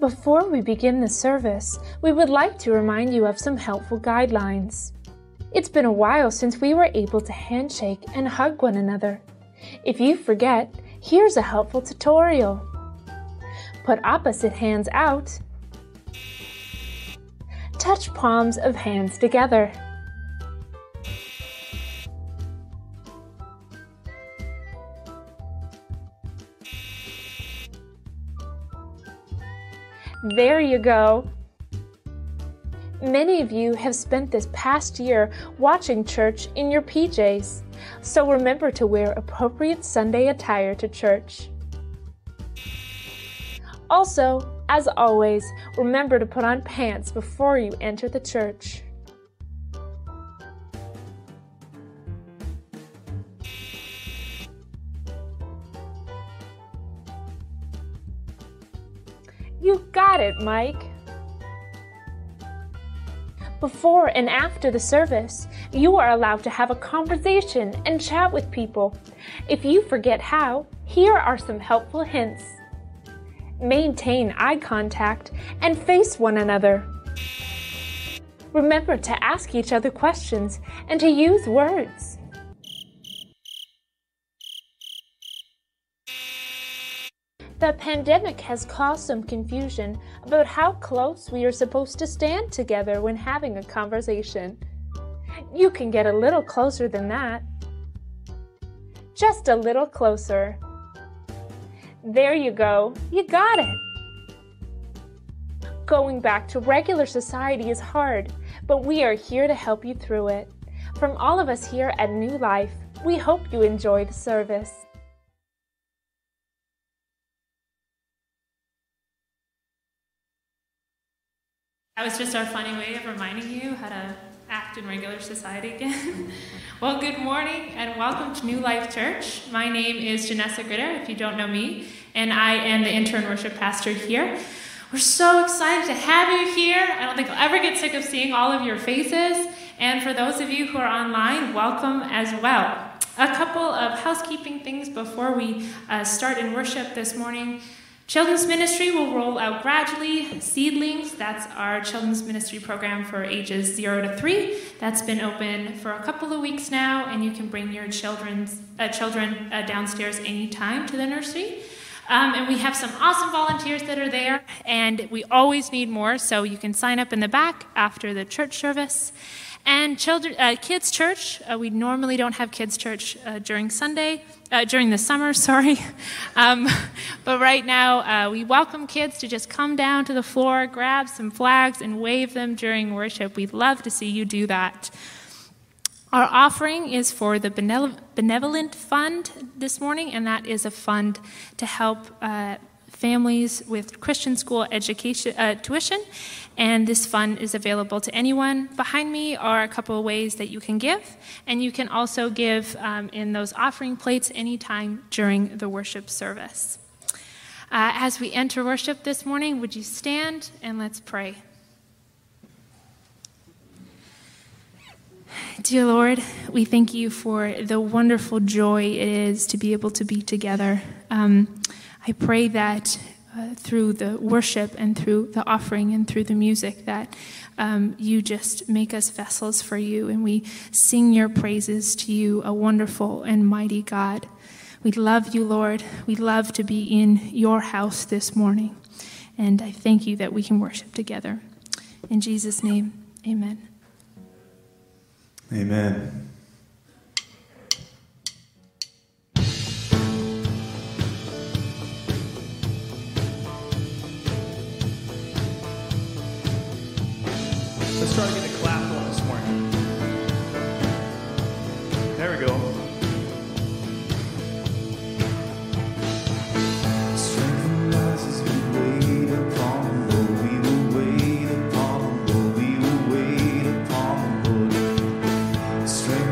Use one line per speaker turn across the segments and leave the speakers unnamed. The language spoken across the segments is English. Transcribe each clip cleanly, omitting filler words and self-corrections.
Before we begin the service, we would like to remind you of some helpful guidelines. It's been a while since we were able to handshake and hug one another. If you forget, here's a helpful tutorial. Put opposite hands out. Touch palms of hands together. There you go. Many of you have spent this past year watching church in your PJs, so remember to wear appropriate Sunday attire to church. Also, as always, remember to put on pants before you enter the church. You got it, Mike! Before and after the service, you are allowed to have a conversation and chat with people. If you forget how, here are some helpful hints. Maintain eye contact and face one another. Remember to ask each other questions and to use words. The pandemic has caused some confusion about how close we are supposed to stand together when having a conversation. You can get a little closer than that. Just a little closer. There you go. You got it. Going back to regular society is hard, but we are here to help you through it. From all of us here at New Life, we hope you enjoy the service.
That was just our funny way of reminding you how to act in regular society again. Well, good morning and welcome to New Life Church. My name is Janessa Gritter, if you don't know me, and I am the intern worship pastor here. We're so excited to have you here. I don't think I'll ever get sick of seeing all of your faces. And for those of you who are online, welcome as well. A couple of housekeeping things before we start in worship this morning. Children's Ministry will roll out gradually. Seedlings, that's our children's ministry program for ages 0 to 3. That's been open for a couple of weeks now, and you can bring your children downstairs anytime to the nursery. And we have some awesome volunteers that are there, and we always need more, so you can sign up in the back after the church service. And kids church, we normally don't have kids church during the summer, sorry. But right now, we welcome kids to just come down to the floor, grab some flags, and wave them during worship. We'd love to see you do that. Our offering is for the Benevolent Fund this morning, and that is a fund to help families with Christian school education tuition. And this fund is available to anyone. Behind me are a couple of ways that you can give, and you can also give in those offering plates anytime during the worship service. As we enter worship this morning, would you stand and let's pray. Dear Lord, we thank you for the wonderful joy it is to be able to be together. I pray that through the worship and through the offering and through the music that you just make us vessels for you, and we sing your praises to you, a wonderful and mighty God. We love you, Lord. We love to be in your house this morning, and I thank you that we can worship together. In Jesus' name, amen.
Amen. Let's try to get a clap going this morning. There we go. Strength rises, we wait upon the Lord. We will wait upon the Lord. We will wait upon the Lord. Strength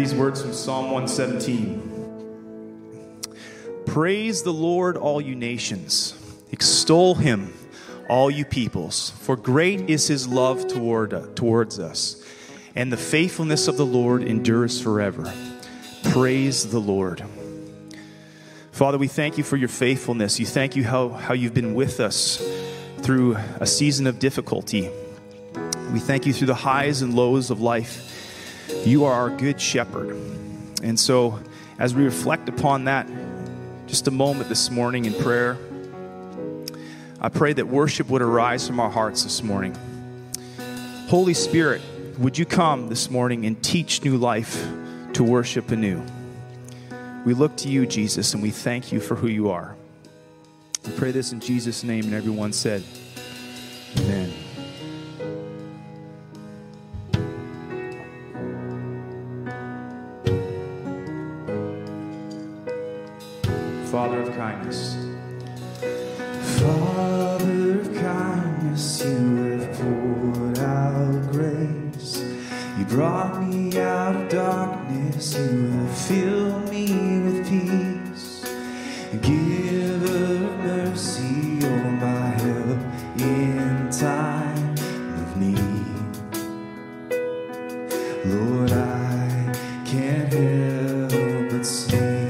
these words from Psalm 117. Praise the Lord, all you nations. Extol him, all you peoples. For great is his love towards us, and the faithfulness of the Lord endures forever. Praise the Lord. Father, we thank you for your faithfulness. You thank you how you've been with us through a season of difficulty. We thank you through the highs and lows of life. You are our good shepherd. And so as we reflect upon that, just a moment this morning in prayer, I pray that worship would arise from our hearts this morning. Holy Spirit, would you come this morning and teach New Life to worship anew? We look to you, Jesus, and we thank you for who you are. We pray this in Jesus' name, and everyone said, amen. Father of kindness.
Father of kindness, you have poured out grace. You brought me out of darkness, you have filled me with peace. Giver of mercy, you're my help in time of need. Lord, I can't help but sing.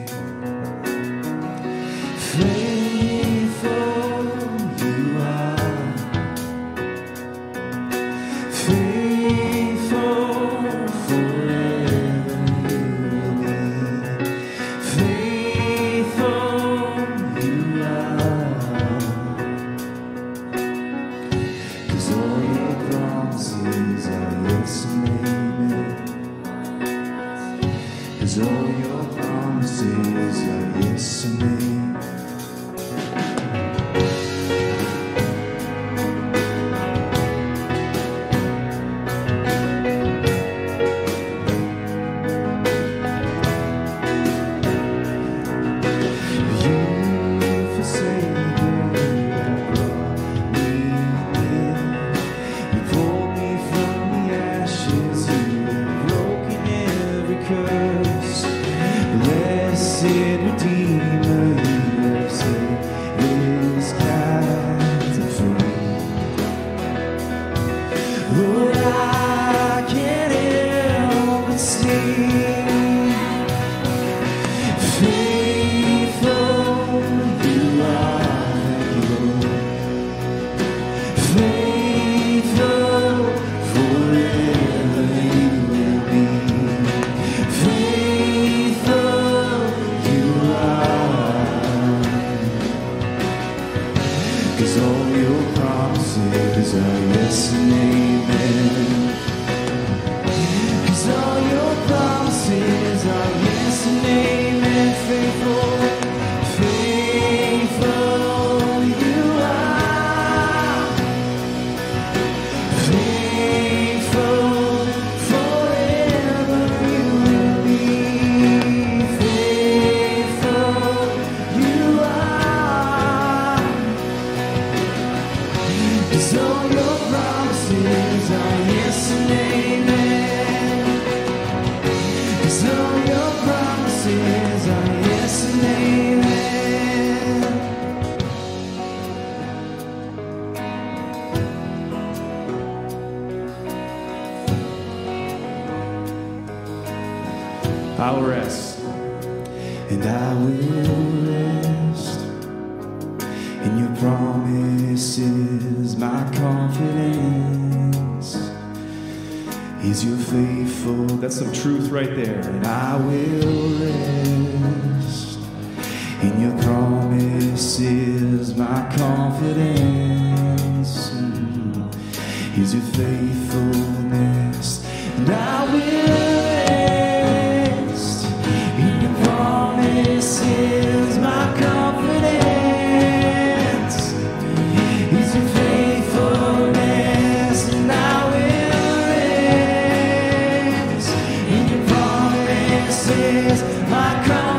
I'll rest.
And I will rest in your promises. My confidence is your faithful.
That's some truth right there.
And I will rest in your promises. My confidence is your faithfulness. And I will is my confidence, is your faithfulness, and I will rest in your promises. My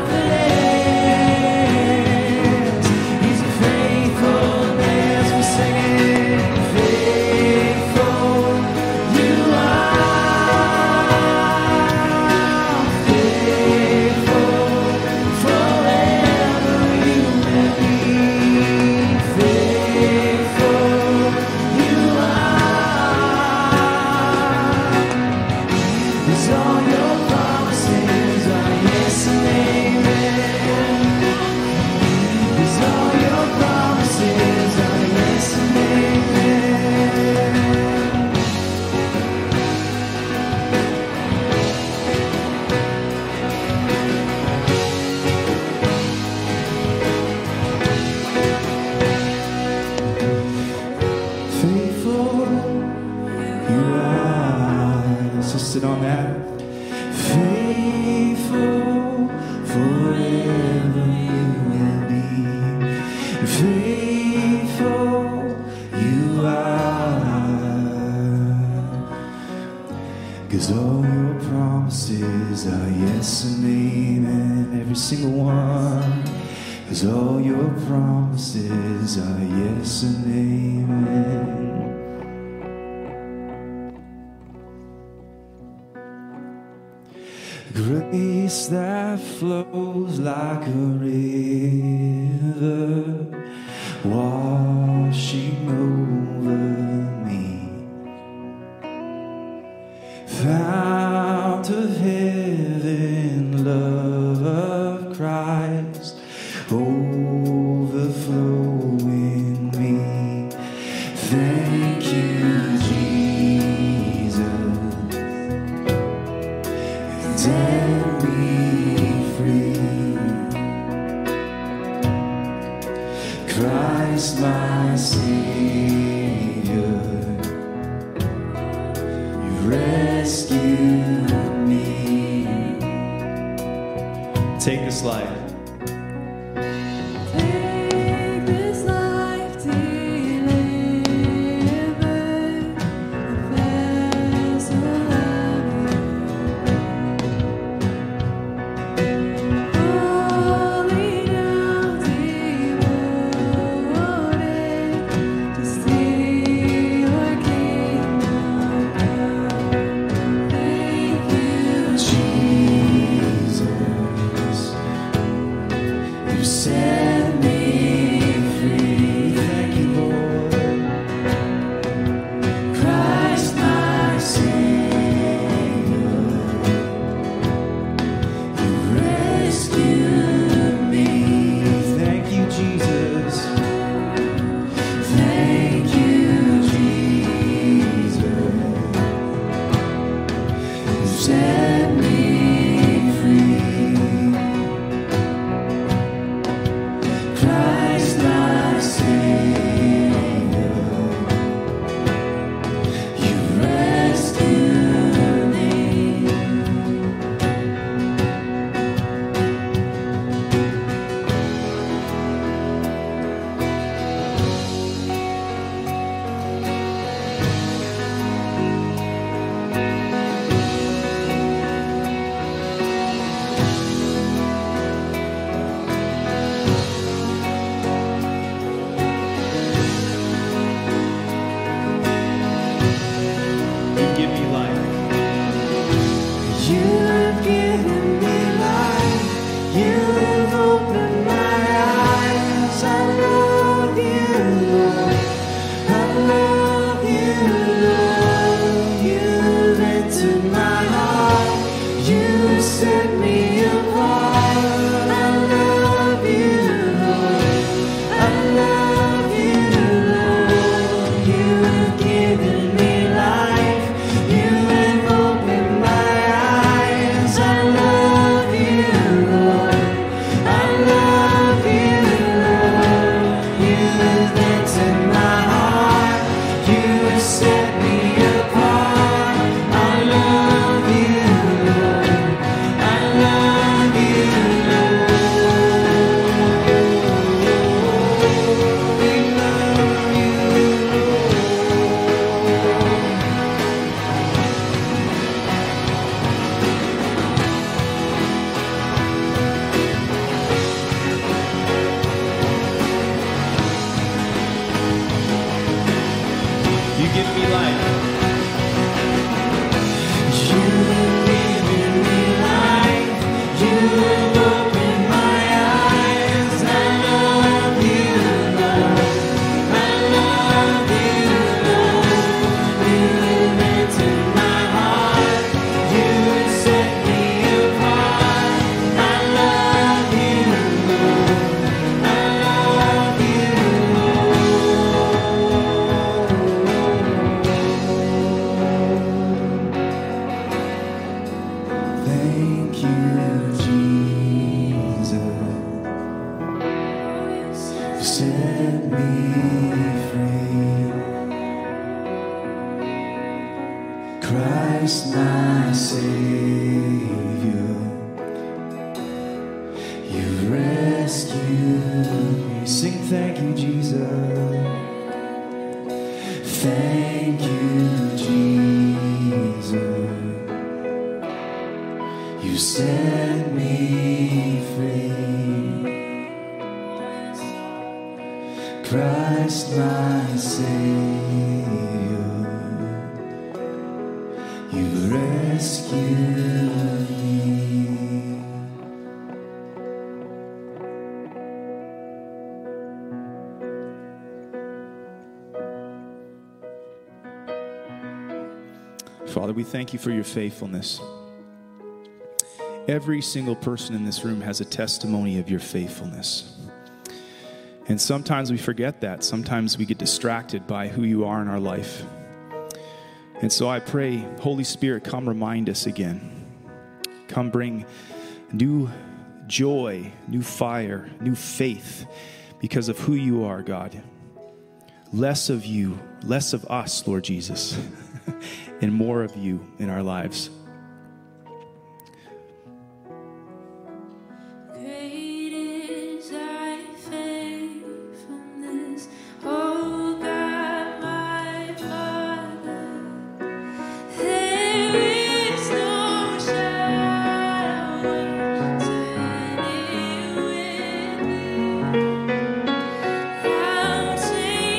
confidence is your faithfulness. We're singing, faithful you are. forever you will be faithful. You are, 'cause all your promises are yes and amen, every single one. 'Cause all your promises are yes and amen. Grace that flows like a river, washing over me. Fount of heaven, love of Christ, overflow in me. Thank you, Jesus. Set me free. Christ, my Savior, you rescued me. Take this life. rescued me. Sing thank you, Jesus. Thank you, Jesus. You set me free. Christ my Savior, you rescued me.
Father, we thank you for your faithfulness. Every single person in this room has a testimony of your faithfulness. And sometimes we forget that. Sometimes we get distracted by who you are in our life. And so I pray, Holy Spirit, come remind us again. Come bring new joy, new fire, new faith because of who you are, God. Less of you, less of us, Lord Jesus, and more of you in our lives.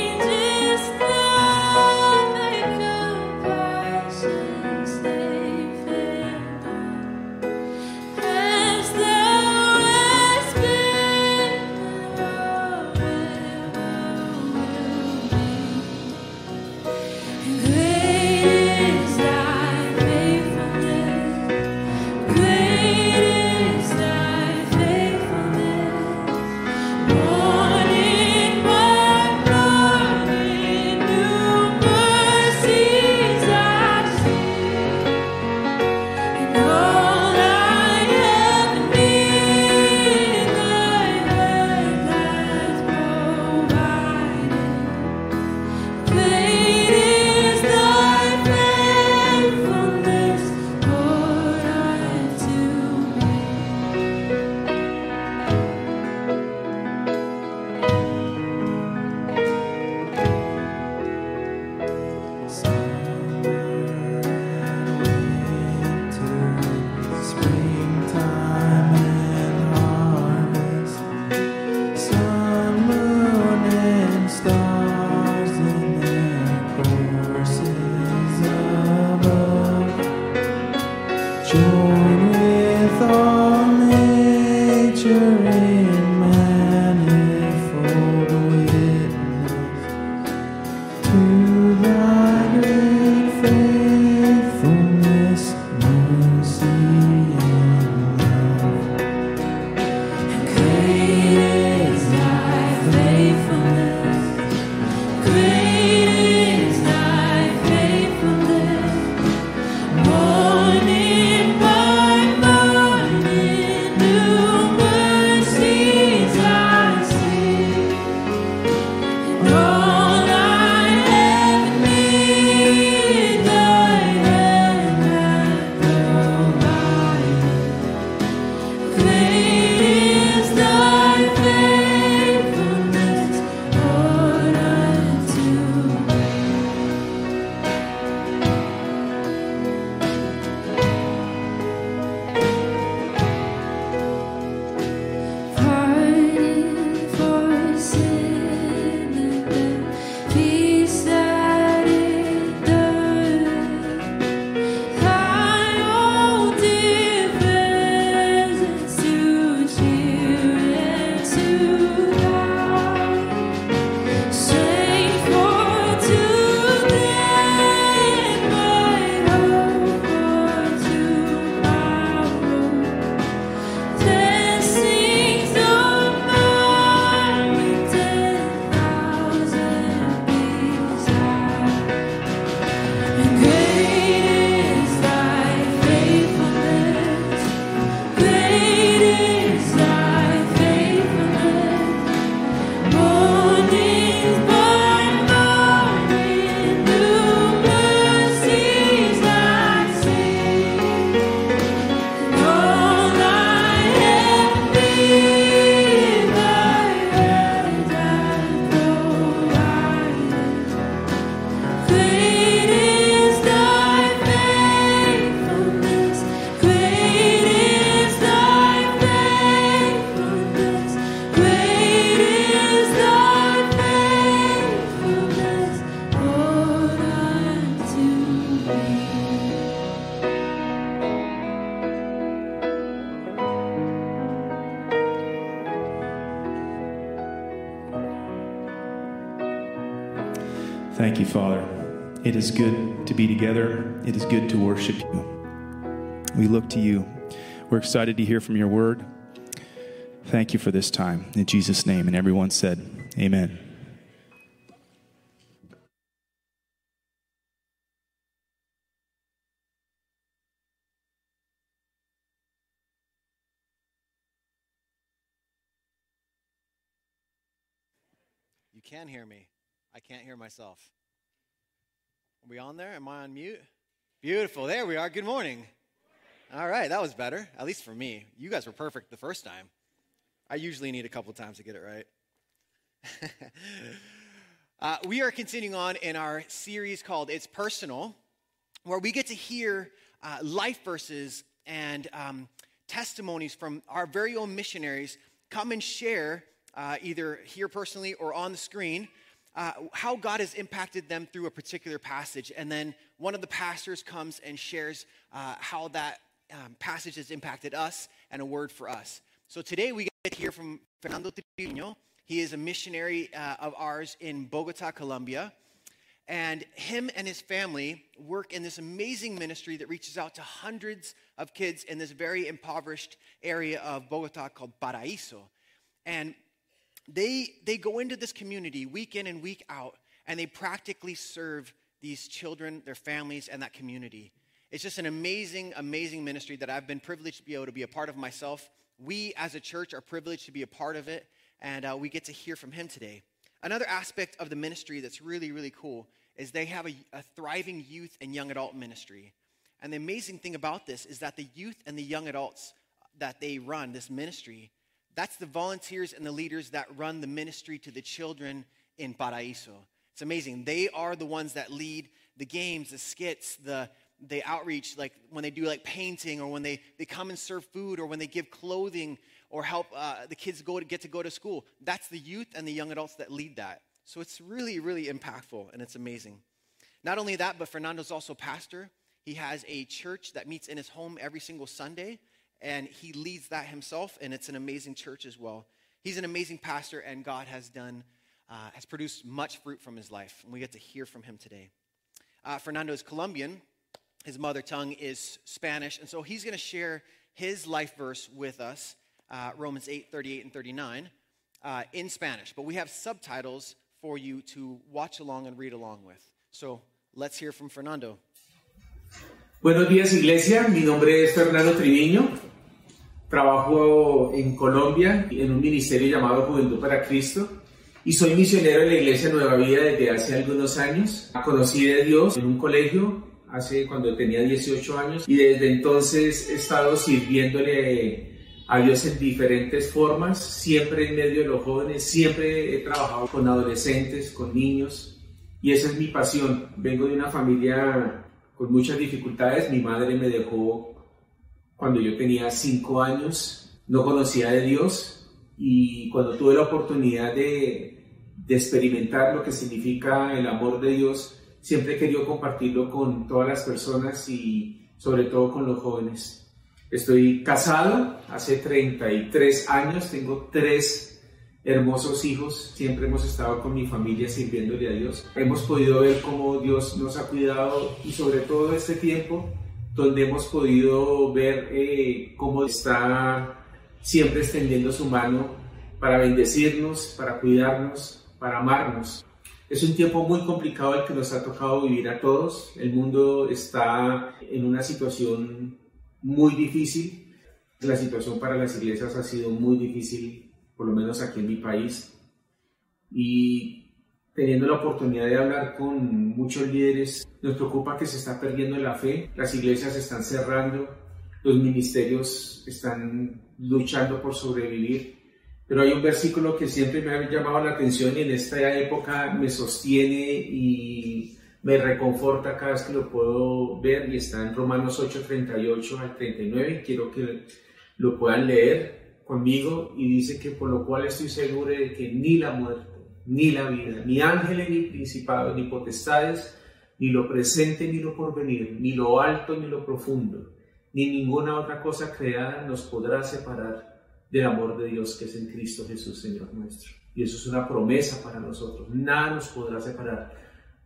Stay
Thank you, Father. It is good to be together. It is good to worship you. We look to you. We're excited to hear from your word. Thank you for this time. In Jesus' name. And everyone said, amen.
You can hear me. I can't hear myself. Are we on there? Am I on mute? Beautiful. There we are. Good morning. All right. That was better, at least for me. You guys were perfect the first time. I usually need a couple times to get it right. We are continuing on in our series called It's Personal, where we get to hear life verses and testimonies from our very own missionaries come and share either here personally or on the screen, how God has impacted them through a particular passage. And then one of the pastors comes and shares how that passage has impacted us and a word for us. So today we get to hear from Fernando Trevino. He is a missionary of ours in Bogota, Colombia. And him and his family work in this amazing ministry that reaches out to hundreds of kids in this very impoverished area of Bogota called Paraíso. And they go into this community week in and week out, and they practically serve these children, their families, and that community. It's just an amazing, amazing ministry that I've been privileged to be able to be a part of myself. We as a church are privileged to be a part of it, and we get to hear from him today. Another aspect of the ministry that's really, really cool is they have a thriving youth and young adult ministry. And the amazing thing about this is that the youth and the young adults that they run, this ministry, that's the volunteers and the leaders that run the ministry to the children in Paraíso. It's amazing. They are the ones that lead the games, the skits, the outreach, like when they do like painting, or when they come and serve food, or when they give clothing or help the kids get to go to school. That's the youth and the young adults that lead that. So it's really, really impactful, and it's amazing. Not only that, but Fernando's also pastor. He has a church that meets in his home every single Sunday, and he leads that himself, and it's an amazing church as well. He's an amazing pastor, and God has produced much fruit from his life, and we get to hear from him today. Fernando is Colombian. His mother tongue is Spanish, and so he's going to share his life verse with us, Romans 8:38 and 39, in Spanish. But we have subtitles for you to watch along and read along with. So let's hear from Fernando.
Buenos días, iglesia. Mi nombre es Fernando Triviño. Trabajo en Colombia en un ministerio llamado Juventud para Cristo y soy misionero en la iglesia Nueva Vida desde hace algunos años. Conocí de Dios en un colegio cuando tenía 18 años y desde entonces he estado sirviéndole a Dios en diferentes formas, siempre en medio de los jóvenes, siempre he trabajado con adolescentes, con niños, y esa es mi pasión. Vengo de una familia con muchas dificultades. Mi madre me dejó cuando yo tenía 5 años, no conocía de Dios, y cuando tuve la oportunidad de experimentar lo que significa el amor de Dios, siempre he querido compartirlo con todas las personas y sobre todo con los jóvenes. Estoy casado hace 33 años, tengo 3 hermosos hijos, siempre hemos estado con mi familia sirviéndole a Dios. Hemos podido ver cómo Dios nos ha cuidado y sobre todo este tiempo donde hemos podido ver cómo está siempre extendiendo su mano para bendecirnos, para cuidarnos, para amarnos. Es un tiempo muy complicado el que nos ha tocado vivir a todos. El mundo está en una situación muy difícil. La situación para las iglesias ha sido muy difícil, por lo menos aquí en mi país. Y teniendo la oportunidad de hablar con muchos líderes, nos preocupa que se está perdiendo la fe. Las iglesias se están cerrando, los ministerios están luchando por sobrevivir. Pero hay un versículo que siempre me ha llamado la atención y en esta época me sostiene y me reconforta cada vez que lo puedo ver, y está en Romanos 8:38 al 39. Quiero que lo puedan leer conmigo, y dice que por lo cual estoy seguro de que ni la muerte, ni la vida, ni ángeles, ni principados, ni potestades, ni lo presente, ni lo porvenir, ni lo alto, ni lo profundo, ni ninguna otra cosa creada nos podrá separar del amor de Dios que es en Cristo Jesús, Señor nuestro. Y eso es una promesa para nosotros. Nada nos podrá separar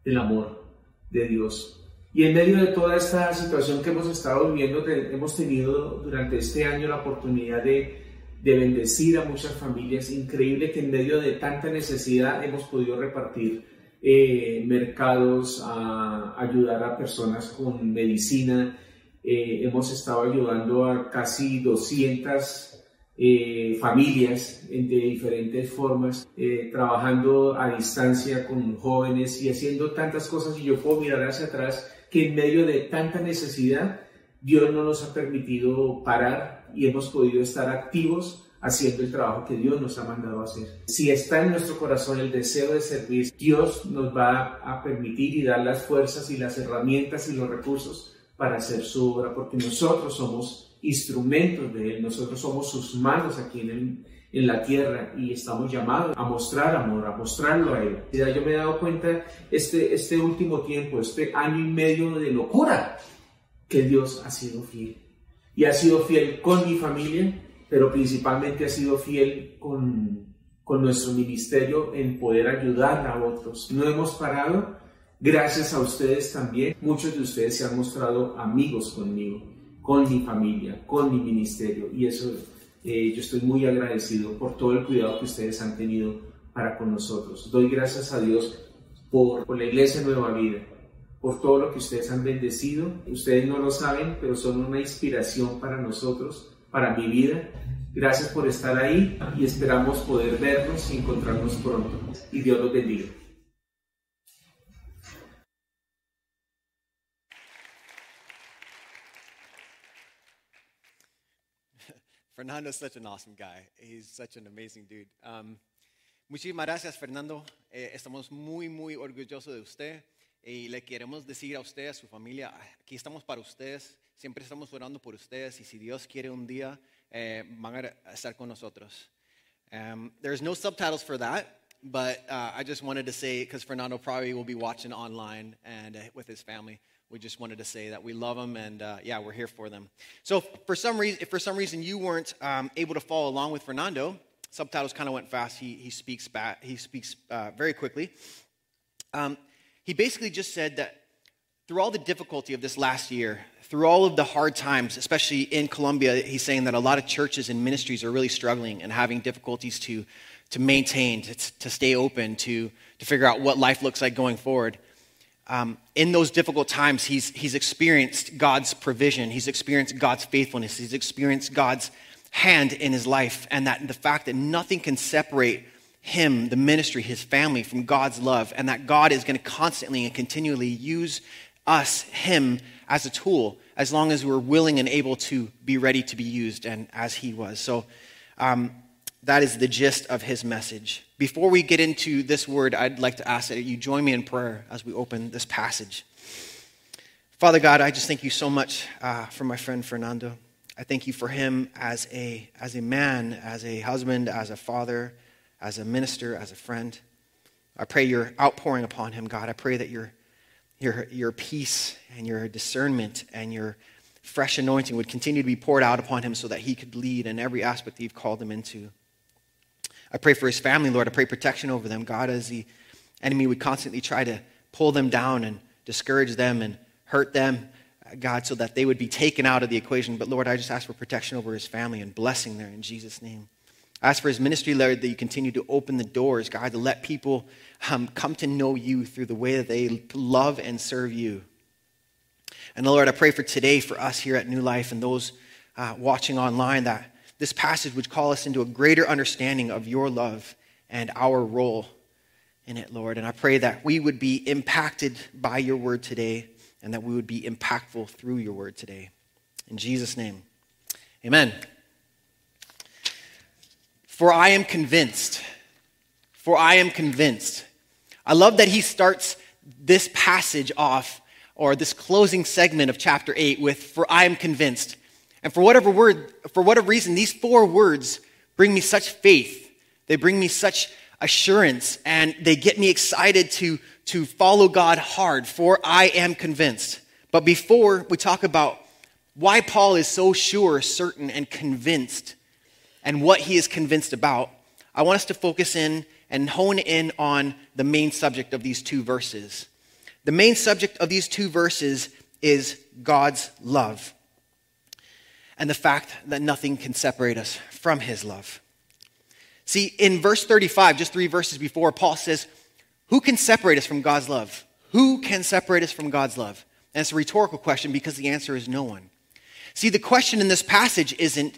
del amor de Dios. Y en medio de toda esta situación que hemos estado viviendo, hemos tenido durante este año la oportunidad de bendecir a muchas familias. Increíble que en medio de tanta necesidad hemos podido repartir mercados, a ayudar a personas con medicina. Hemos estado ayudando a casi 200 familias de diferentes formas, trabajando a distancia con jóvenes y haciendo tantas cosas. Y yo puedo mirar hacia atrás que en medio de tanta necesidad Dios no nos ha permitido parar y hemos podido estar activos haciendo el trabajo que Dios nos ha mandado a hacer. Si está en nuestro corazón el deseo de servir, Dios nos va a permitir y dar las fuerzas y las herramientas y los recursos para hacer su obra, porque nosotros somos instrumentos de Él, nosotros somos sus manos aquí en la tierra y estamos llamados a mostrar amor, a mostrarlo a Él. Yo me he dado cuenta este último tiempo, este año y medio de locura, que Dios ha sido fiel. Y ha sido fiel con mi familia, pero principalmente ha sido fiel con nuestro ministerio en poder ayudar a otros. No hemos parado, gracias a ustedes también. Muchos de ustedes se han mostrado amigos conmigo, con mi familia, con mi ministerio, y eso yo estoy muy agradecido por todo el cuidado que ustedes han tenido para con nosotros. Doy gracias a Dios por la Iglesia Nueva Vida, por todo lo que ustedes han bendecido. Ustedes no lo saben, pero son una inspiración para nosotros, para mi vida. Gracias por estar ahí y esperamos poder vernos y encontrarnos pronto. Y Dios los bendiga.
Fernando's such an awesome guy. He's such an amazing dude. Muchísimas gracias, Fernando. Estamos muy, muy orgullosos de usted y le queremos decir a usted, a su familia, aquí estamos para ustedes. Siempre estamos orando por ustedes y si Dios quiere un día, van a estar con nosotros. There's no subtitles for that, but I just wanted to say, because Fernando probably will be watching online and with his family, we just wanted to say that we love them and yeah, we're here for them. So if for some reason you weren't able to follow along with Fernando, subtitles kind of went fast. He speaks very quickly. He basically just said that through all the difficulty of this last year, through all of the hard times, especially in Colombia, he's saying that a lot of churches and ministries are really struggling and having difficulties to maintain, to stay open, to figure out what life looks like going forward. In those difficult times, he's experienced God's provision. He's experienced God's faithfulness. He's experienced God's hand in his life, and that the fact that nothing can separate him, the ministry, his family, from God's love, and that God is going to constantly and continually use us, him, as a tool, as long as we're willing and able to be ready to be used, and as he was. So that is the gist of his message. Before we get into this word, I'd like to ask that you join me in prayer as we open this passage. Father God, I just thank you so much for my friend Fernando. I thank you for him as a man, as a husband, as a father, as a minister, as a friend. I pray your outpouring upon him, God. I pray that your peace and your discernment and your fresh anointing would continue to be poured out upon him so that he could lead in every aspect that you've called him into. I pray for his family, Lord. I pray protection over them, God, as the enemy would constantly try to pull them down and discourage them and hurt them, God, so that they would be taken out of the equation. But Lord, I just ask for protection over his family and blessing there in Jesus' name. I ask for his ministry, Lord, that you continue to open the doors, God, to let people come to know you through the way that they love and serve you. And Lord, I pray for today for us here at New Life and those watching online that this passage would call us into a greater understanding of your love and our role in it, Lord. And I pray that we would be impacted by your word today and that we would be impactful through your word today. In Jesus' name, amen. For I am convinced. I love that he starts this passage off, or this closing segment of chapter 8 with, for I am convinced. And for whatever reason, these four words bring me such faith. They bring me such assurance, and they get me excited to follow God hard, for I am convinced. But before we talk about why Paul is so sure, certain, and convinced, and what he is convinced about, I want us to focus in and hone in on the main subject of these two verses. The main subject of these two verses is God's love and the fact that nothing can separate us from his love. See, in verse 35, just 3 verses before, Paul says, who can separate us from God's love? Who can separate us from God's love? And it's a rhetorical question because the answer is no one. See, the question in this passage isn't,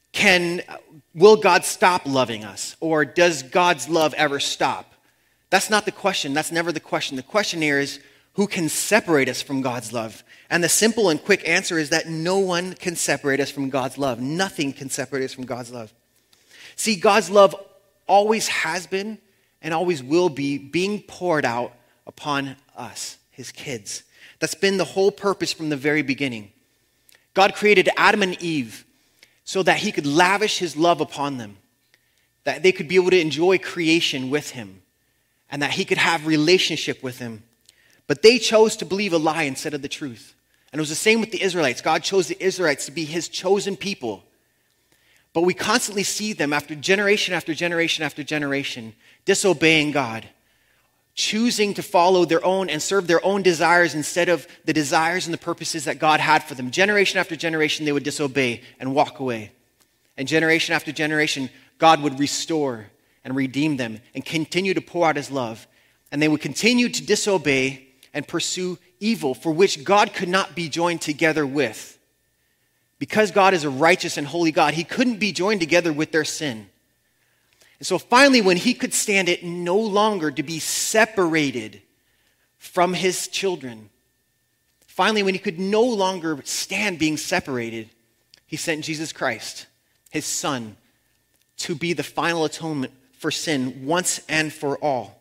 will God stop loving us? Or does God's love ever stop? That's not the question. That's never the question. The question here is, who can separate us from God's love? And the simple and quick answer is that no one can separate us from God's love. Nothing can separate us from God's love. See, God's love always has been and always will be being poured out upon us, his kids. That's been the whole purpose from the very beginning. God created Adam and Eve so that he could lavish his love upon them, that they could be able to enjoy creation with him, and that he could have relationship with him. But they chose to believe a lie instead of the truth. And it was the same with the Israelites. God chose the Israelites to be his chosen people. But we constantly see them after generation after generation after generation disobeying God, choosing to follow their own and serve their own desires instead of the desires and the purposes that God had for them. Generation after generation, they would disobey and walk away. And generation after generation, God would restore and redeem them and continue to pour out his love. And they would continue to disobey and pursue evil for which God could not be joined together with. Because God is a righteous and holy God, he couldn't be joined together with their sin. And so finally, when he could stand it no longer to be separated from his children, finally, when he could no longer stand being separated, he sent Jesus Christ, his son, to be the final atonement for sin once and for all.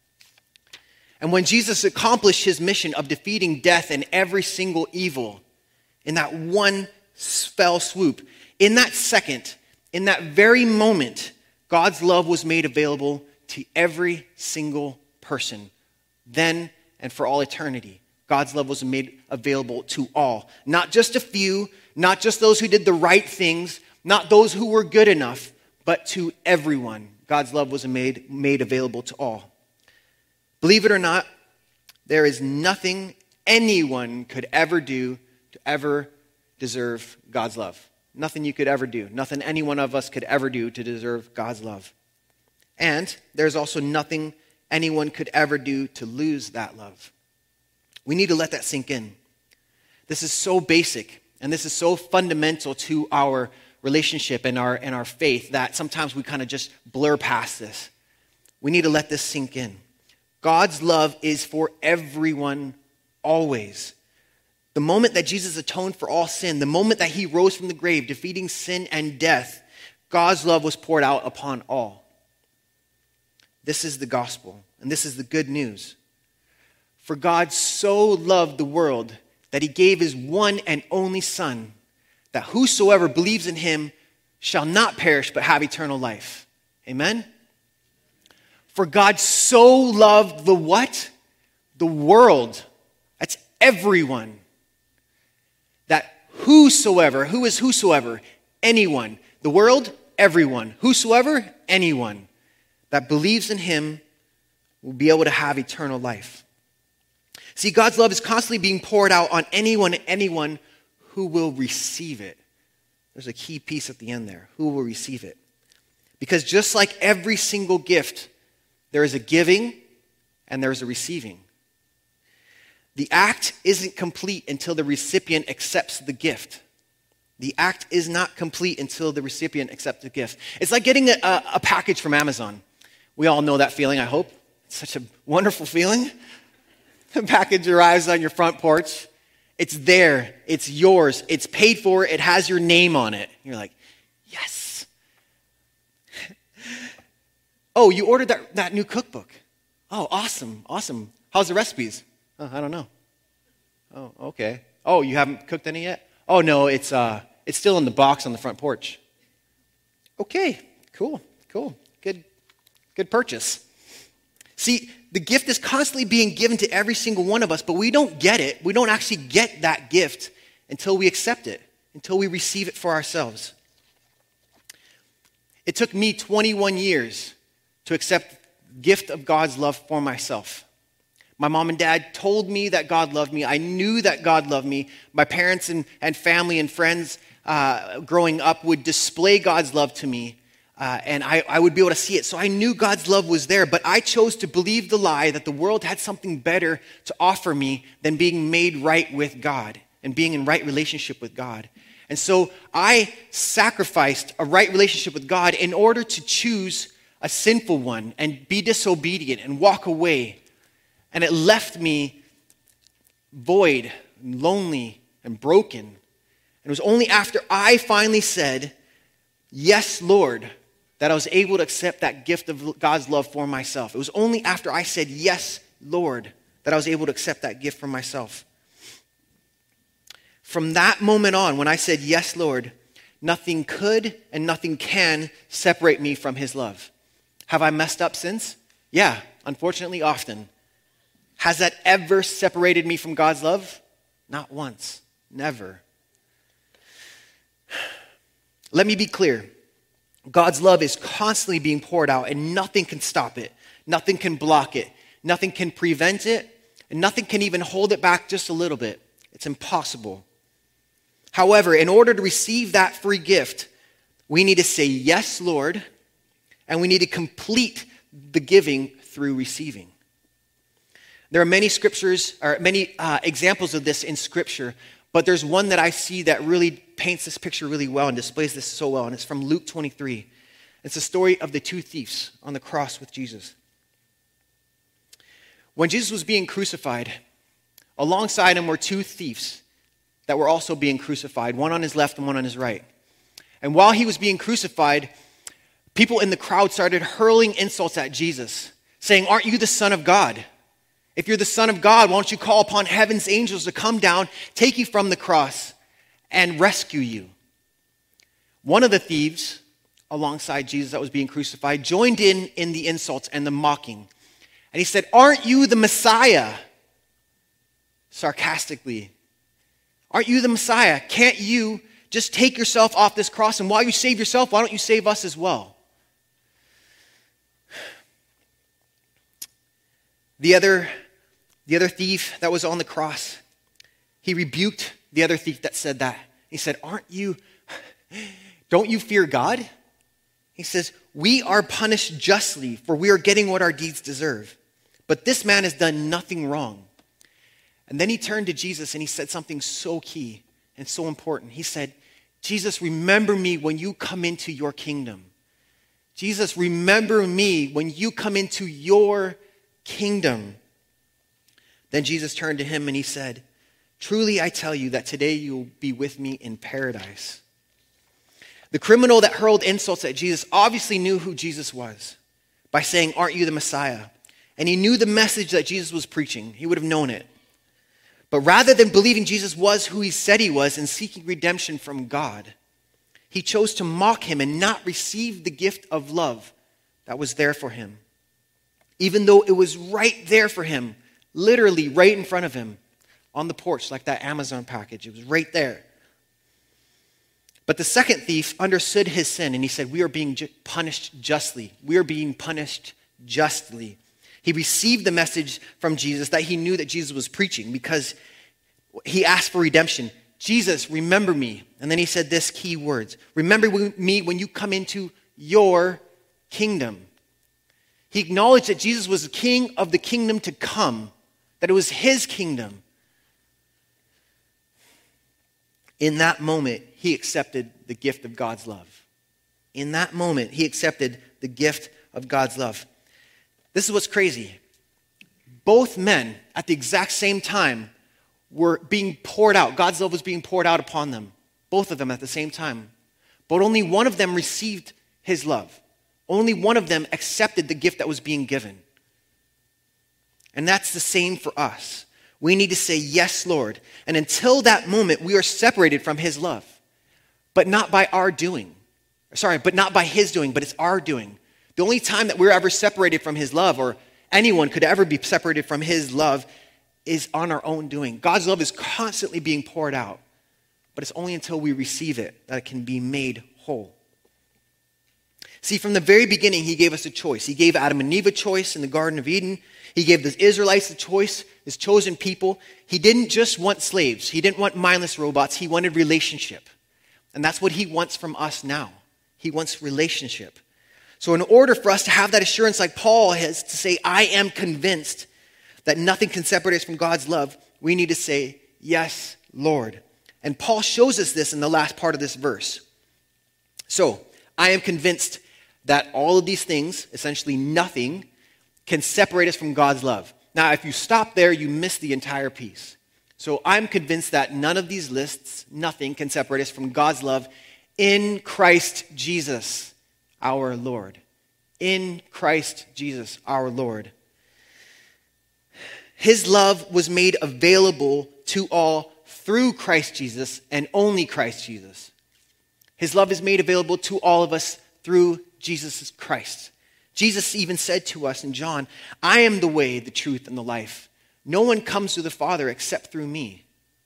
And when Jesus accomplished his mission of defeating death and every single evil in that one fell swoop, in that second, in that very moment, God's love was made available to every single person. Then and for all eternity, God's love was made available to all. Not just a few, not just those who did the right things, not those who were good enough, but to everyone. God's love was made available to all. Believe it or not, there is nothing anyone could ever do to ever deserve God's love. Nothing you could ever do. Nothing any one of us could ever do to deserve God's love. And there's also nothing anyone could ever do to lose that love. We need to let that sink in. This is so basic, and this is so fundamental to our relationship and our faith that sometimes we kind of just blur past this. We need to let this sink in. God's love is for everyone always. The moment that Jesus atoned for all sin, the moment that he rose from the grave, defeating sin and death, God's love was poured out upon all. This is the gospel, and this is the good news. For God so loved the world that he gave his one and only Son, that whosoever believes in him shall not perish but have eternal life. Amen? For God so loved the what? The world. That's everyone. That whosoever, who is whosoever? Anyone. The world, everyone. Whosoever, anyone that believes in him will be able to have eternal life. See, God's love is constantly being poured out on anyone who will receive it. There's a key piece at the end there. Who will receive it? Because just like every single gift, there is a giving and there is a receiving. The act isn't complete until the recipient accepts the gift. The act is not complete until the recipient accepts the gift. It's like getting a package from Amazon. We all know that feeling, I hope. It's such a wonderful feeling. The package arrives on your front porch. It's there. It's yours. It's paid for. It has your name on it. You're like, yes. Oh, you ordered that new cookbook. Oh, awesome. How's the recipes? Oh, I don't know. Oh, okay. Oh, you haven't cooked any yet? Oh, no, it's still in the box on the front porch. Okay, cool. Good purchase. See, the gift is constantly being given to every single one of us, but we don't get it. We don't actually get that gift until we accept it, until we receive it for ourselves. It took me 21 years to accept the gift of God's love for myself. My mom and dad told me that God loved me. I knew that God loved me. My parents and family and friends growing up would display God's love to me, and I would be able to see it. So I knew God's love was there, but I chose to believe the lie that the world had something better to offer me than being made right with God and being in right relationship with God. And so I sacrificed a right relationship with God in order to choose a sinful one and be disobedient and walk away. And it left me void and lonely and broken. And it was only after I finally said, yes, Lord, that I was able to accept that gift of God's love for myself. It was only after I said, yes, Lord, that I was able to accept that gift for myself. From that moment on, when I said, yes, Lord, nothing could and nothing can separate me from his love. Have I messed up since? Yeah, unfortunately, often. Has that ever separated me from God's love? Not once. Never. Let me be clear. God's love is constantly being poured out, and nothing can stop it. Nothing can block it. Nothing can prevent it. And nothing can even hold it back just a little bit. It's impossible. However, in order to receive that free gift, we need to say, yes, Lord, and we need to complete the giving through receiving. There are many scriptures, or many examples of this in Scripture, but there's one that I see that really paints this picture really well and displays this so well, and it's from Luke 23. It's the story of the two thieves on the cross with Jesus. When Jesus was being crucified, alongside him were two thieves that were also being crucified, one on his left and one on his right. And while he was being crucified, people in the crowd started hurling insults at Jesus, saying, aren't you the Son of God? If you're the Son of God, why don't you call upon heaven's angels to come down, take you from the cross, and rescue you? One of the thieves, alongside Jesus that was being crucified, joined in the insults and the mocking. And he said, aren't you the Messiah? Sarcastically. Aren't you the Messiah? Can't you just take yourself off this cross? And while you save yourself, why don't you save us as well? The other thief that was on the cross, he rebuked the other thief that said that. He said, don't you fear God? He says, we are punished justly, for we are getting what our deeds deserve. But this man has done nothing wrong. And then he turned to Jesus and he said something so key and so important. He said, Jesus, remember me when you come into your kingdom. Jesus, remember me when you come into your kingdom. Then Jesus turned to him and he said, truly I tell you that today you will be with me in paradise. The criminal that hurled insults at Jesus obviously knew who Jesus was by saying, aren't you the Messiah? And he knew the message that Jesus was preaching. He would have known it. But rather than believing Jesus was who he said he was and seeking redemption from God, he chose to mock him and not receive the gift of love that was there for him. Even though it was right there for him, literally right in front of him, on the porch, like that Amazon package. It was right there. But the second thief understood his sin, and he said, we are being punished justly. We are being punished justly. He received the message from Jesus that he knew that Jesus was preaching because he asked for redemption. Jesus, remember me. And then he said this key words. Remember me when you come into your kingdom. He acknowledged that Jesus was the king of the kingdom to come, that it was his kingdom. In that moment, he accepted the gift of God's love. In that moment, he accepted the gift of God's love. This is what's crazy. Both men, at the exact same time, were being poured out. God's love was being poured out upon them. Both of them at the same time. But only one of them received his love. Only one of them accepted the gift that was being given. And that's the same for us. We need to say, yes, Lord. And until that moment, we are separated from his love. But not by our doing. But not by his doing, but it's our doing. The only time that we're ever separated from his love, or anyone could ever be separated from his love, is on our own doing. God's love is constantly being poured out. But it's only until we receive it that it can be made whole. See, from the very beginning, he gave us a choice. He gave Adam and Eve a choice in the Garden of Eden. He gave the Israelites the choice, his chosen people. He didn't just want slaves. He didn't want mindless robots. He wanted relationship. And that's what he wants from us now. He wants relationship. So in order for us to have that assurance like Paul has to say, I am convinced that nothing can separate us from God's love, we need to say, yes, Lord. And Paul shows us this in the last part of this verse. So, I am convinced that all of these things, essentially nothing, can separate us from God's love. Now, if you stop there, you miss the entire piece. So I'm convinced that none of these lists, nothing can separate us from God's love in Christ Jesus, our Lord. In Christ Jesus, our Lord. His love was made available to all through Christ Jesus and only Christ Jesus. His love is made available to all of us through Jesus Christ. Jesus even said to us in John, I am the way, the truth, and the life. No one comes to the Father except through me.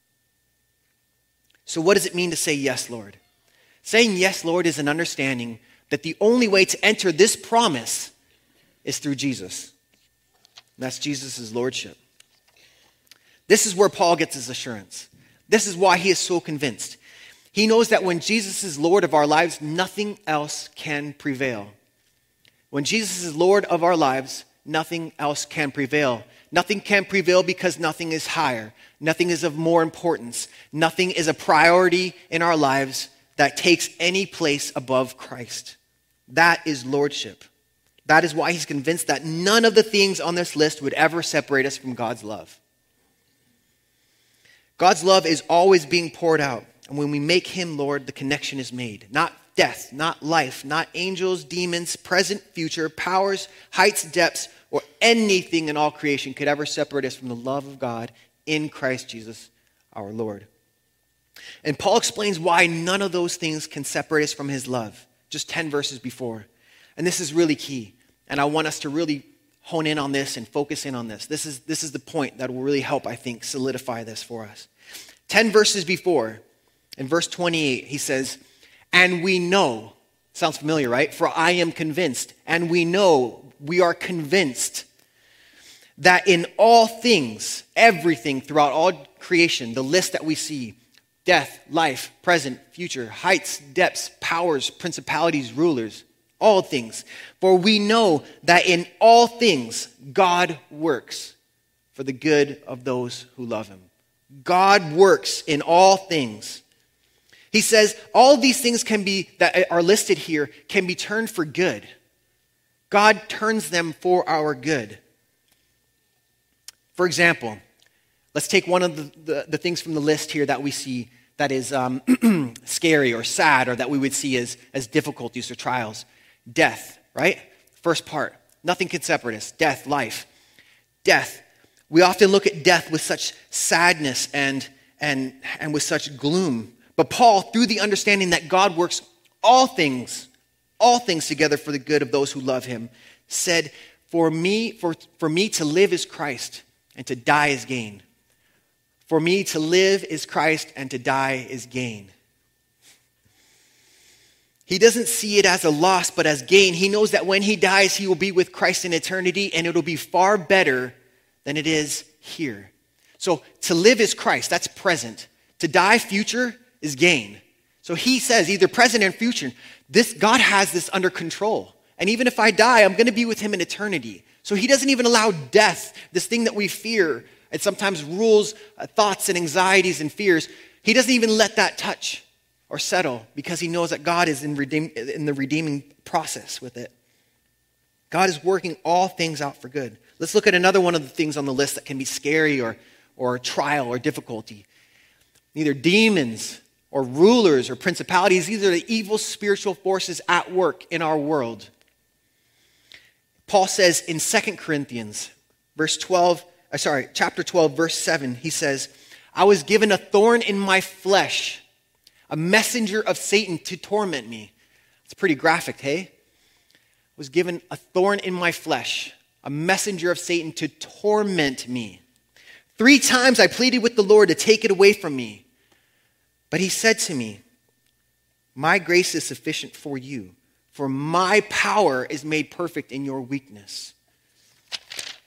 So what does it mean to say yes, Lord? Saying yes, Lord, is an understanding that the only way to enter this promise is through Jesus. And that's Jesus' lordship. This is where Paul gets his assurance. This is why he is so convinced. He knows that when Jesus is Lord of our lives, nothing else can prevail. When Jesus is Lord of our lives, nothing else can prevail. Nothing can prevail because nothing is higher. Nothing is of more importance. Nothing is a priority in our lives that takes any place above Christ. That is lordship. That is why he's convinced that none of the things on this list would ever separate us from God's love. God's love is always being poured out. And when we make him Lord, the connection is made. Not death, not life, not angels, demons, present, future, powers, heights, depths, or anything in all creation could ever separate us from the love of God in Christ Jesus, our Lord. And Paul explains why none of those things can separate us from his love, just 10 verses before. And this is really key. And I want us to really hone in on this and focus in on this. This is the point that will really help, I think, solidify this for us. 10 verses before, in verse 28, he says, and we know, sounds familiar, right? For I am convinced, and we know, we are convinced that in all things, everything throughout all creation, the list that we see, death, life, present, future, heights, depths, powers, principalities, rulers, all things. For we know that in all things, God works for the good of those who love him. God works in all things. He says all these things that are listed here can be turned for good. God turns them for our good. For example, let's take one of the things from the list here that we see that is scary or sad, or that we would see as difficulties or trials. Death, right? First part. Nothing can separate us. Death, life. Death. We often look at death with such sadness and with such gloom. But Paul, through the understanding that God works all things together for the good of those who love him, said, for me to live is Christ and to die is gain. For me to live is Christ and to die is gain. He doesn't see it as a loss, but as gain. He knows that when he dies, he will be with Christ in eternity, and it'll be far better than it is here. So to live is Christ, that's present. To die, future, is gain. So he says, either present and future, God has this under control. And even if I die, I'm going to be with him in eternity. So he doesn't even allow death, this thing that we fear, and sometimes rules thoughts and anxieties and fears. He doesn't even let that touch or settle, because he knows that God is in the redeeming process with it. God is working all things out for good. Let's look at another one of the things on the list that can be scary or trial or difficulty. Neither demons or rulers or principalities, these are the evil spiritual forces at work in our world. Paul says in 2 Corinthians chapter 12, verse 7, he says, I was given a thorn in my flesh, a messenger of Satan to torment me. It's pretty graphic, hey? I was given a thorn in my flesh, a messenger of Satan to torment me. 3 times I pleaded with the Lord to take it away from me. But he said to me, my grace is sufficient for you, for my power is made perfect in your weakness.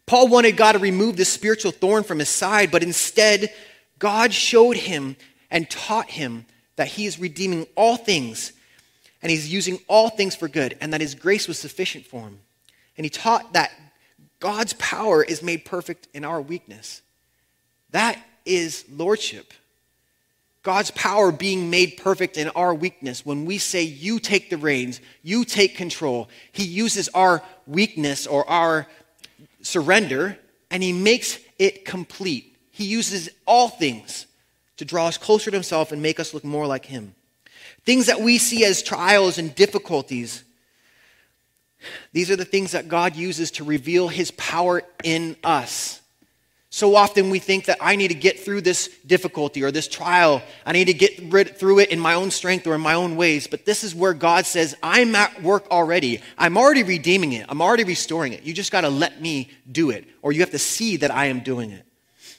Paul wanted God to remove this spiritual thorn from his side, but instead, God showed him and taught him that he is redeeming all things, and he's using all things for good, and that his grace was sufficient for him. And he taught that God's power is made perfect in our weakness. That is lordship. God's power being made perfect in our weakness. When we say, you take the reins, you take control, he uses our weakness or our surrender, and he makes it complete. He uses all things to draw us closer to himself and make us look more like him. Things that we see as trials and difficulties, these are the things that God uses to reveal his power in us. So often we think that I need to get through this difficulty or this trial. I need to get through it in my own strength or in my own ways. But this is where God says, I'm at work already. I'm already redeeming it. I'm already restoring it. You just got to let me do it. Or you have to see that I am doing it.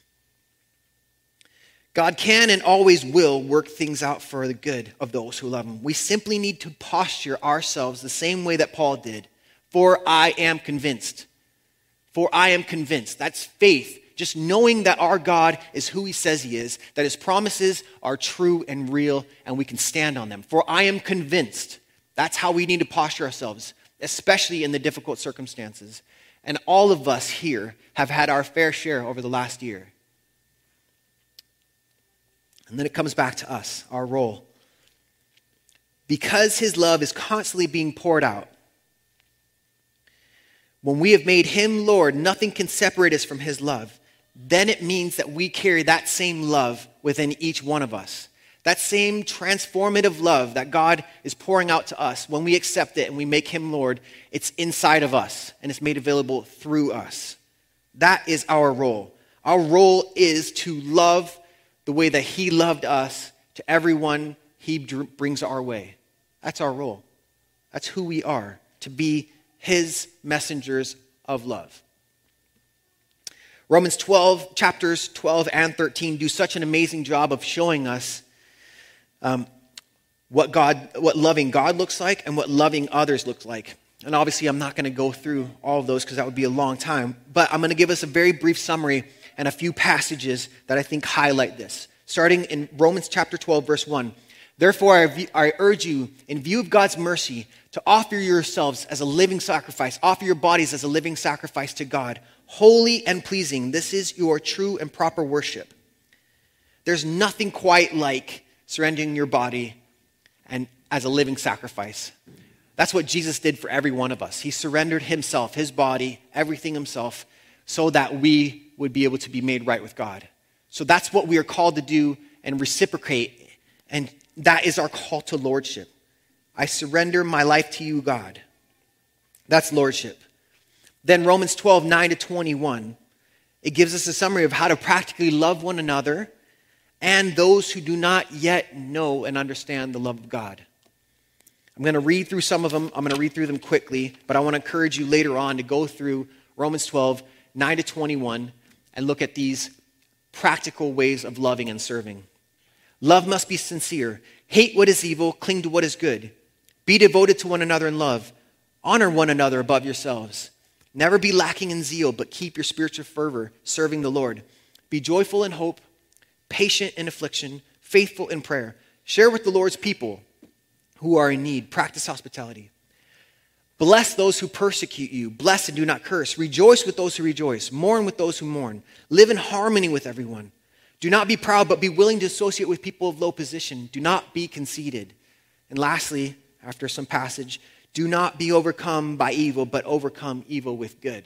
God can and always will work things out for the good of those who love him. We simply need to posture ourselves the same way that Paul did. For I am convinced. For I am convinced. That's faith. Just knowing that our God is who he says he is, that his promises are true and real, and we can stand on them. For I am convinced. That's how we need to posture ourselves, especially in the difficult circumstances. And all of us here have had our fair share over the last year. And then it comes back to us, our role. Because his love is constantly being poured out, when we have made him Lord, nothing can separate us from his love. Then it means that we carry that same love within each one of us. That same transformative love that God is pouring out to us, when we accept it and we make him Lord, it's inside of us and it's made available through us. That is our role. Our role is to love the way that he loved us to everyone he brings our way. That's our role. That's who we are, to be his messengers of love. Romans 12, chapters 12 and 13 do such an amazing job of showing us what loving God looks like and what loving others looks like. And obviously I'm not going to go through all of those because that would be a long time, but I'm going to give us a very brief summary and a few passages that I think highlight this. Starting in Romans chapter 12, verse 1. Therefore, I urge you, in view of God's mercy, to offer yourselves as a living sacrifice. Offer your bodies as a living sacrifice to God, holy and pleasing. This is your true and proper worship. There's nothing quite like surrendering your body and as a living sacrifice. That's what Jesus did for every one of us. He surrendered himself, his body, everything himself, so that we would be able to be made right with God. So that's what we are called to do and reciprocate. And that is our call to lordship. I surrender my life to you, God. That's lordship. Then Romans 12, 9 to 21, it gives us a summary of how to practically love one another and those who do not yet know and understand the love of God. I'm going to read through some of them. I'm going to read through them quickly, but I want to encourage you later on to go through Romans 12, 9 to 21, and look at these practical ways of loving and serving. Love must be sincere. Hate what is evil. Cling to what is good. Be devoted to one another in love. Honor one another above yourselves. Never be lacking in zeal, but keep your spiritual fervor, serving the Lord. Be joyful in hope, patient in affliction, faithful in prayer. Share with the Lord's people who are in need. Practice hospitality. Bless those who persecute you. Bless and do not curse. Rejoice with those who rejoice. Mourn with those who mourn. Live in harmony with everyone. Do not be proud, but be willing to associate with people of low position. Do not be conceited. And lastly, after some passage, do not be overcome by evil, but overcome evil with good.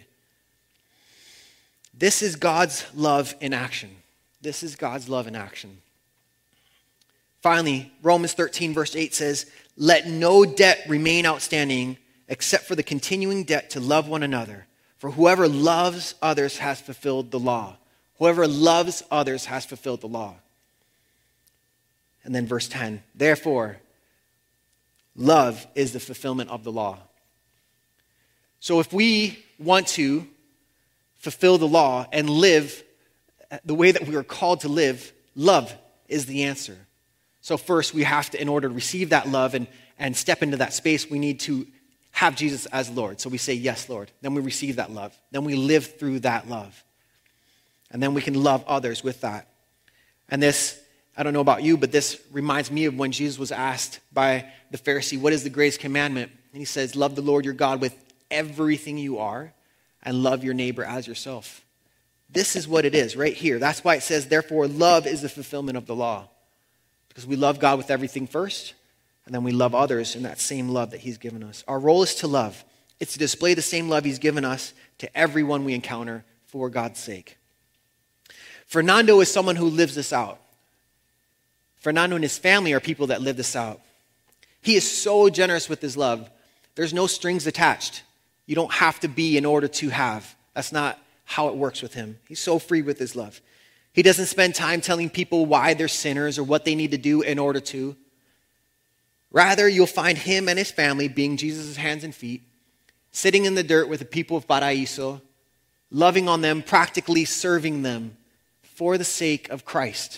This is God's love in action. This is God's love in action. Finally, Romans 13, verse 8 says, let no debt remain outstanding except for the continuing debt to love one another. For whoever loves others has fulfilled the law. Whoever loves others has fulfilled the law. And then verse 10, therefore, love is the fulfillment of the law. So if we want to fulfill the law and live the way that we are called to live, love is the answer. So first we have to, in order to receive that love and step into that space, we need to have Jesus as Lord. So we say, yes, Lord. Then we receive that love. Then we live through that love. And then we can love others with that. And this, I don't know about you, but this reminds me of when Jesus was asked by the Pharisee, what is the greatest commandment? And he says, love the Lord your God with everything you are and love your neighbor as yourself. This is what it is right here. That's why it says, therefore, love is the fulfillment of the law. Because we love God with everything first, and then we love others in that same love that he's given us. Our role is to love. It's to display the same love he's given us to everyone we encounter for God's sake. Fernando is someone who lives this out. Fernando and his family are people that live this out. He is so generous with his love. There's no strings attached. You don't have to be in order to have. That's not how it works with him. He's so free with his love. He doesn't spend time telling people why they're sinners or what they need to do in order to. Rather, you'll find him and his family being Jesus' hands and feet, sitting in the dirt with the people of Paraíso, loving on them, practically serving them for the sake of Christ.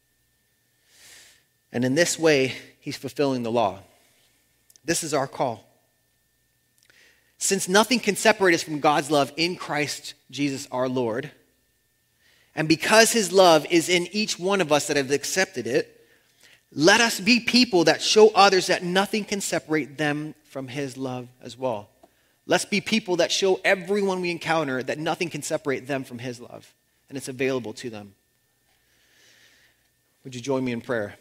And in this way, he's fulfilling the law. This is our call. Since nothing can separate us from God's love in Christ Jesus our Lord, and because his love is in each one of us that have accepted it, let us be people that show others that nothing can separate them from his love as well. Let's be people that show everyone we encounter that nothing can separate them from his love, and it's available to them. Would you join me in prayer?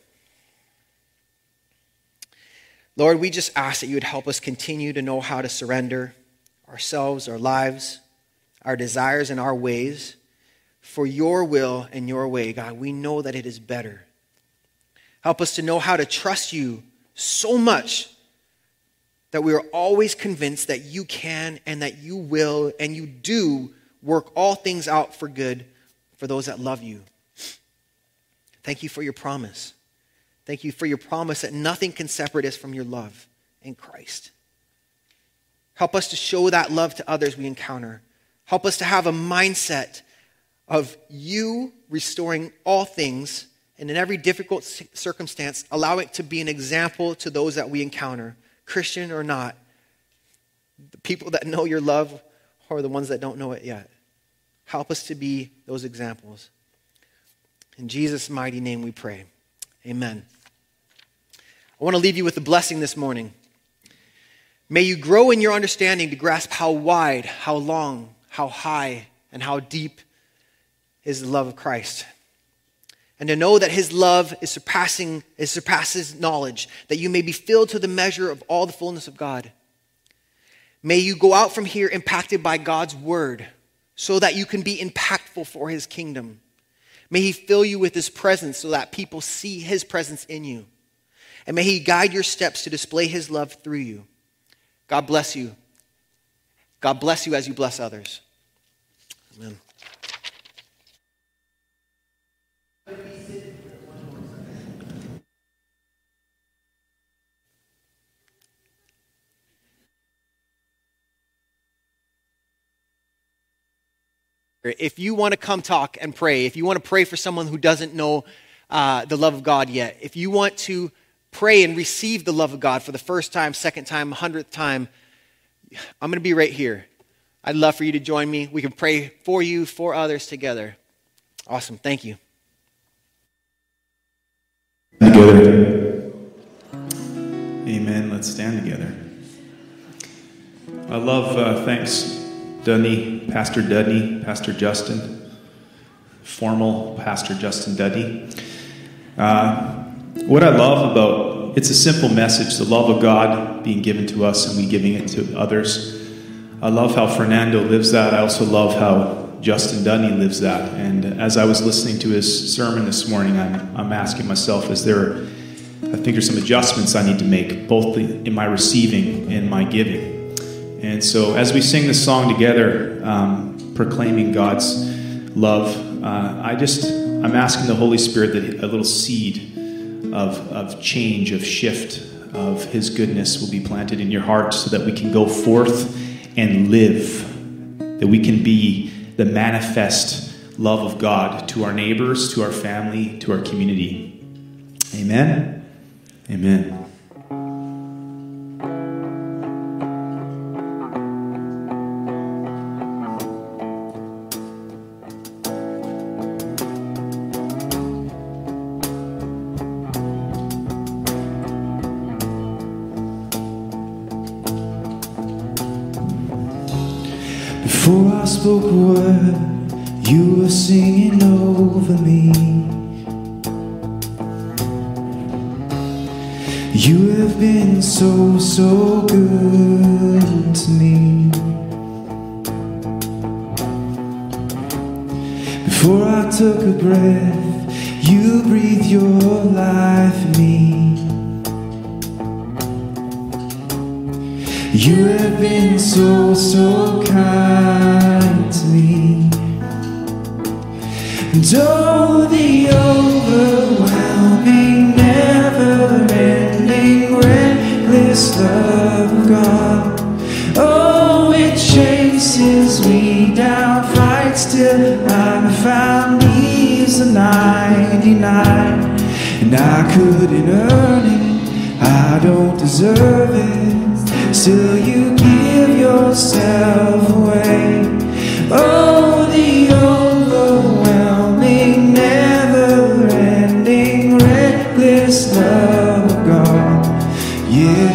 Lord, we just ask that you would help us continue to know how to surrender ourselves, our lives, our desires, and our ways for your will and your way, God. We know that it is better. Help us to know how to trust you so much that we are always convinced that you can and that you will and you do work all things out for good for those that love you. Thank you for your promise. Thank you for your promise that nothing can separate us from your love in Christ. Help us to show that love to others we encounter. Help us to have a mindset of you restoring all things, and in every difficult circumstance, allow it to be an example to those that we encounter, Christian or not. The people that know your love or the ones that don't know it yet. Help us to be those examples. In Jesus' mighty name we pray. Amen. I want to leave you with a blessing this morning. May you grow in your understanding to grasp how wide, how long, how high, and how deep is the love of Christ. And to know that his love surpasses knowledge, that you may be filled to the measure of all the fullness of God. May you go out from here impacted by God's word so that you can be impactful for his kingdom. May he fill you with his presence so that people see his presence in you. And may he guide your steps to display his love through you. God bless you. God bless you as you bless others. Amen. If you want to come talk and pray, if you want to pray for someone who doesn't know the love of God yet, if you want to pray and receive the love of God for the first time, second time, 100th time, I'm going to be right here. I'd love for you to join me. We can pray for you, for others together. Awesome. Thank you.
Together. Amen. Let's stand together. I love, thanks, Dudney, Pastor Dudney, Pastor Justin, formal Pastor Justin Dudney. What I love about, it's a simple message, the love of God being given to us and we giving it to others. I love how Fernando lives that. I also love how Justin Dudney lives that. And as I was listening to his sermon this morning, I'm asking myself, I think there's some adjustments I need to make, both in my receiving and my giving. And so as we sing this song together, proclaiming God's love, I'm asking the Holy Spirit that a little seed of change, of shift, of his goodness will be planted in your heart so that we can go forth and live, that we can be the manifest love of God to our neighbors, to our family, to our community. Amen? Amen.
Before I spoke a word, you were singing over me. You have been so, so good to me. Before I took a breath, you breathed your life in me. You have been so, so kind to me. And oh, the overwhelming, never-ending, reckless love of God. Oh, it chases me down, fights till I'm found. He's a 99, and I couldn't earn it, I don't deserve it. Still you give yourself away. Oh, the overwhelming, never-ending, reckless love of God. Yeah.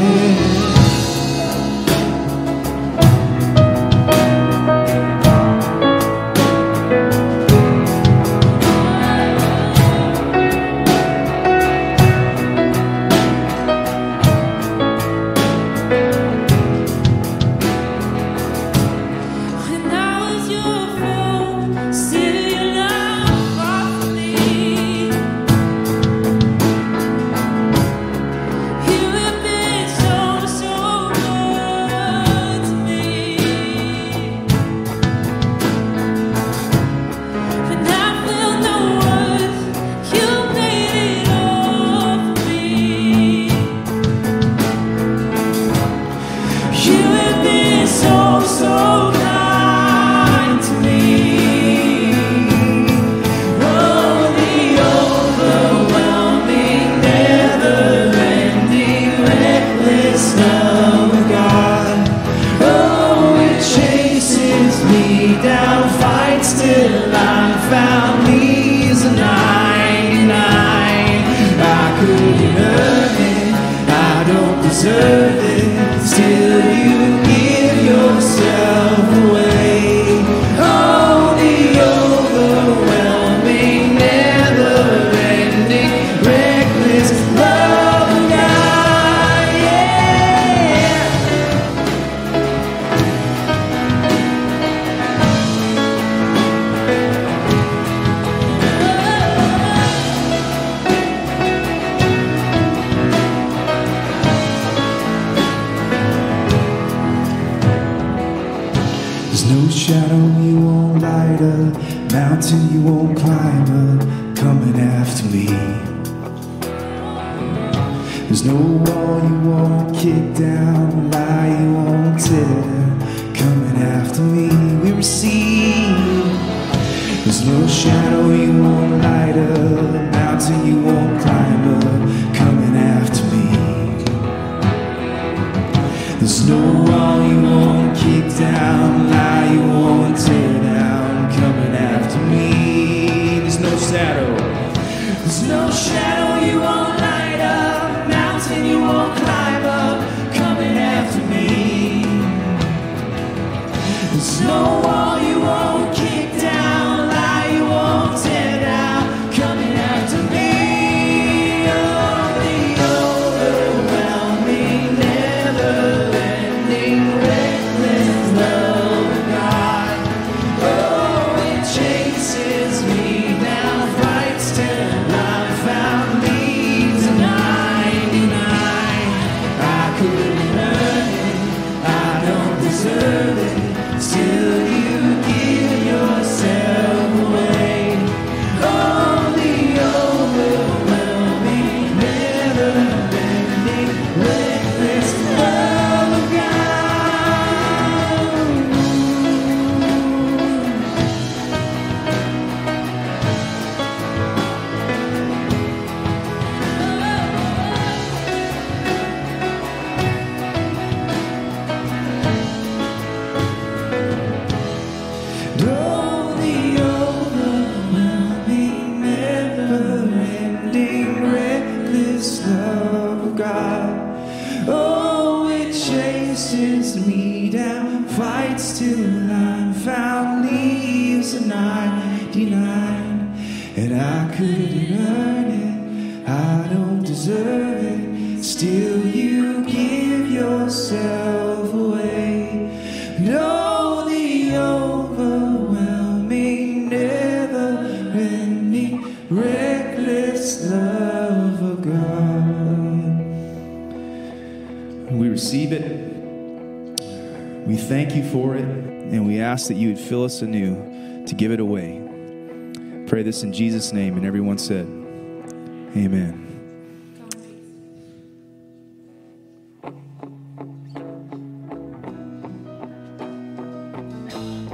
Fights till I'm 99, and I couldn't earn it. I don't deserve it. Still, you give yourself away. No, the overwhelming, never-ending, reckless love of God.
We receive it. We thank you for it, and we ask that you would fill us anew to give it away. Pray this in Jesus' name, and everyone said, amen.